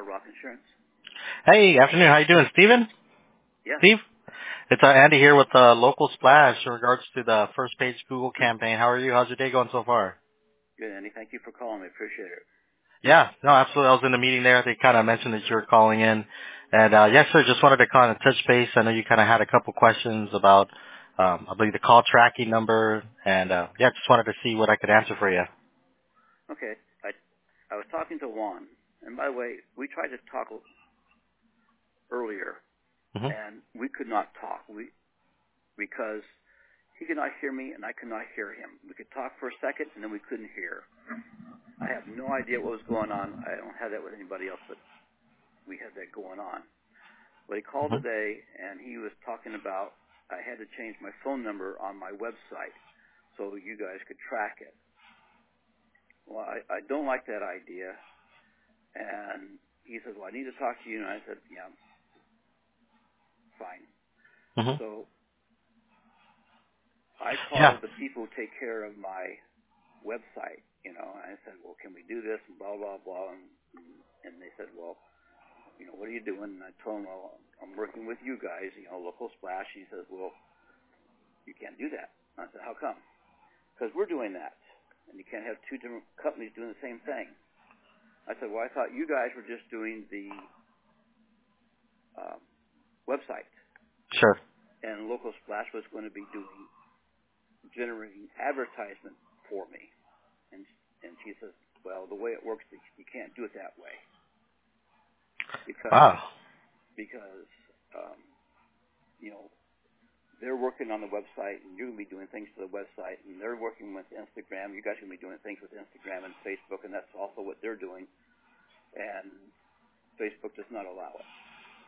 Rock Insurance. Hey, afternoon. How you doing, Steven? Yes. Steve? It's Andy here with Local Splash in regards to the first page Google campaign. How are you? How's your day going so far? Good, Andy. Thank you for calling me. Appreciate it. Yeah, no, absolutely. I was in the meeting there. They kind of mentioned that you were calling in. And yes, sir, just wanted to kind of touch base. I know you kind of had a couple questions about, I believe, the call tracking number. And yeah, just wanted to see what I could answer for you. Okay. I was talking to Juan, and by the way, we tried to talk earlier, Mm-hmm. and we could not talk. Because he could not hear me, and I could not hear him. We could talk for a second, and then we couldn't hear. I have no idea what was going on. I don't have that with anybody else, but we had that going on. Well, he called Mm-hmm. today, and he was talking about I had to change my phone number on my website so you guys could track it. Well, I don't like that idea. And he says, well, I need to talk to you. And I said, yeah, fine. Mm-hmm. So I Yeah. called the people who take care of my website, and I said, well, can we do this? And blah, blah, blah. And they said, well, what are you doing? And I told them, well, I'm working with you guys, Local Splash. And he says, well, you can't do that. And I said, how come? Because we're doing that. And you can't have two different companies doing the same thing. I said, well, I thought you guys were just doing the website. Sure. And Local Splash was going to be generating advertisement for me. And she says, well, the way it works, you can't do it that way. Wow. Because they're working on the website, and you're going to be doing things to the website, and they're working with Instagram. You guys are going to be doing things with Instagram and Facebook, and that's also what they're doing. And Facebook does not allow it.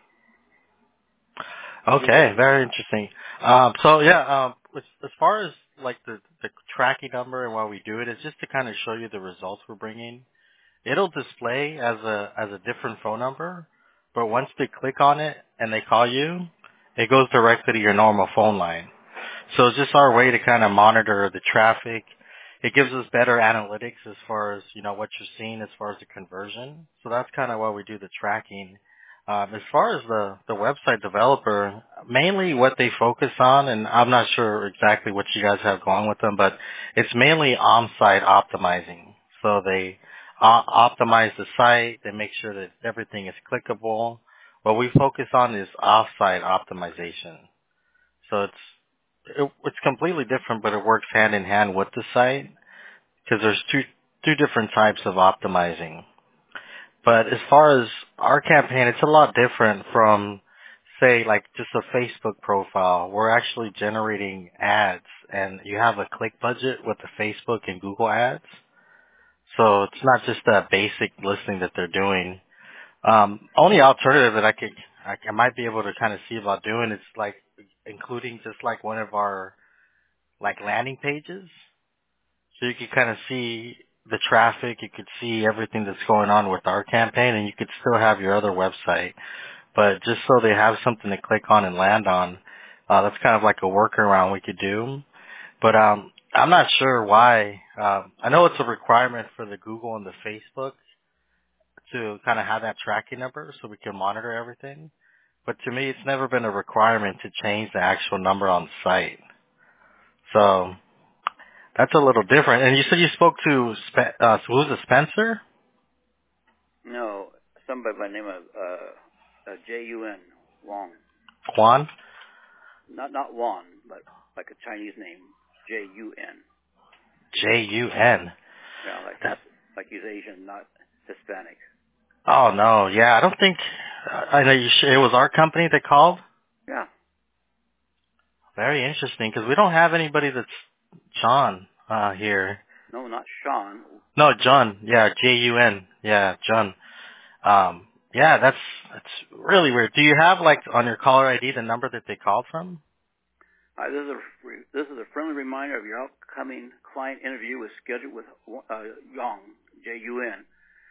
Okay, very interesting. So yeah, as far as like the tracking number and why we do it is just to kind of show you the results we're bringing. It'll display as a different phone number, but once they click on it and they call you, it goes directly to your normal phone line. So it's just our way to kind of monitor the traffic. It gives us better analytics as far as, what you're seeing as far as the conversion. So that's kind of why we do the tracking. As far as the website developer, mainly what they focus on, and I'm not sure exactly what you guys have going with them, but it's mainly on-site optimizing. So they optimize the site. They make sure that everything is clickable. What we focus on is off-site optimization. So it's completely different, but it works hand in hand with the site because there's two different types of optimizing. But as far as our campaign, it's a lot different from, say, like just a Facebook profile. We're actually generating ads, and you have a click budget with the Facebook and Google ads. So it's not just that basic listing that they're doing. Only alternative that I might be able to kind of see about doing is like including just like one of our like landing pages. So you could kind of see the traffic, you could see everything that's going on with our campaign, and you could still have your other website. But just so they have something to click on and land on, that's kind of like a workaround we could do. But I'm not sure why. I know it's a requirement for the Google and the Facebook to kind of have that tracking number so we can monitor everything. But to me, it's never been a requirement to change the actual number on the site. So that's a little different. And you said you spoke to, who's it, Spencer? No, somebody by the name of J-U-N, Wong. Juan? Not Juan, but like a Chinese name, J-U-N. J-U-N. Yeah, like he's Asian, not Hispanic. Oh, no. Yeah, I don't think, I know it was our company that called? Yeah. Very interesting, because we don't have anybody that's John here. No, not Sean. No, John. Yeah, J-U-N. Yeah, John. Yeah, that's really weird. Do you have, like, on your caller ID the number that they called from? Hi, this is a friendly reminder of your upcoming client interview is scheduled with Yong, J-U-N.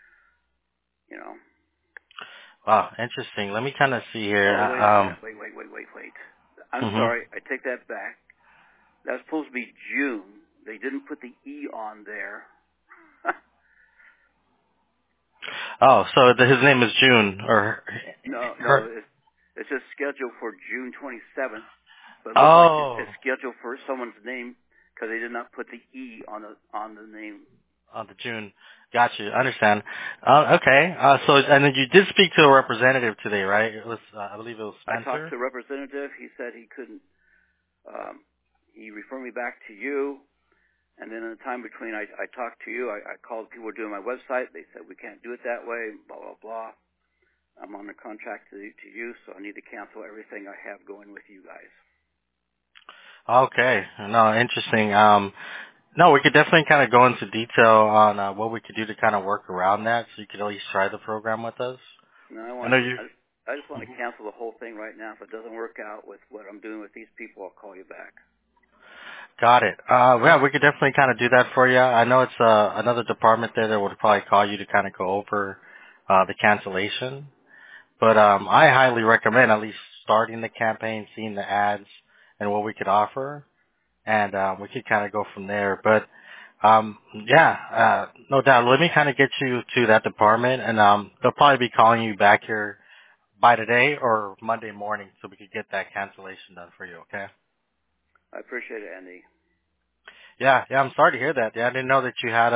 Wow, interesting. Let me kind of see here. Oh, wait a minute. Wait. I'm Mhm. sorry. I take that back. That's supposed to be June. They didn't put the E on there. Oh, so his name is June, or No, her? it's just scheduled for June 27th, but it looks like it's Oh, scheduled for someone's name because they did not put the E on the name. on the June. Got you. Understand. Okay. So, and then you did speak to a representative today, right? It was, I believe it was I talked Spencer. to the representative. He said he couldn't. He referred me back to you, and then in the time between, I talked to you. I called people doing my website. They said we can't do it that way. Blah blah blah. I'm on a contract to you, so I need to cancel everything I have going with you guys. Okay. No, interesting. No, we could definitely kind of go into detail on what we could do to kind of work around that, so you could at least try the program with us. No, I know you. I just want to cancel the whole thing right now. If it doesn't work out with what I'm doing with these people, I'll call you back. Got it. Yeah, we could definitely kind of do that for you. I know it's another department there that would probably call you to kind of go over the cancellation. But I highly recommend at least starting the campaign, seeing the ads, and what we could offer, and we could kind of go from there. But no doubt. Let me kind of get you to that department, and they'll probably be calling you back here by today or Monday morning, so we could get that cancellation done for you. Okay? I appreciate it, Andy. Yeah. I'm sorry to hear that. Yeah, I didn't know that you had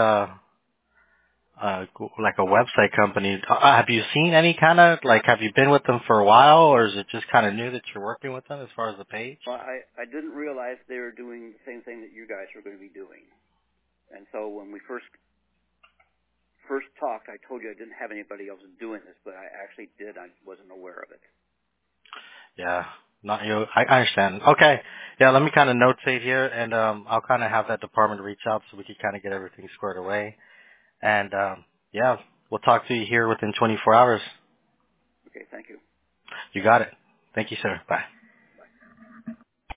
like a website company. Have you seen any kind of, like, have you been with them for a while, or is it just kind of new that you're working with them as far as the page? Well, I didn't realize they were doing the same thing that you guys were going to be doing. And so when we first talked, I told you I didn't have anybody else doing this, but I actually did. I wasn't aware of it. Yeah, not you. I understand. Okay. Yeah, let me kind of notate here, and I'll kind of have that department reach out so we can kind of get everything squared away. And yeah, we'll talk to you here within 24 hours. Okay, thank you. You got it. Thank you, sir. Bye.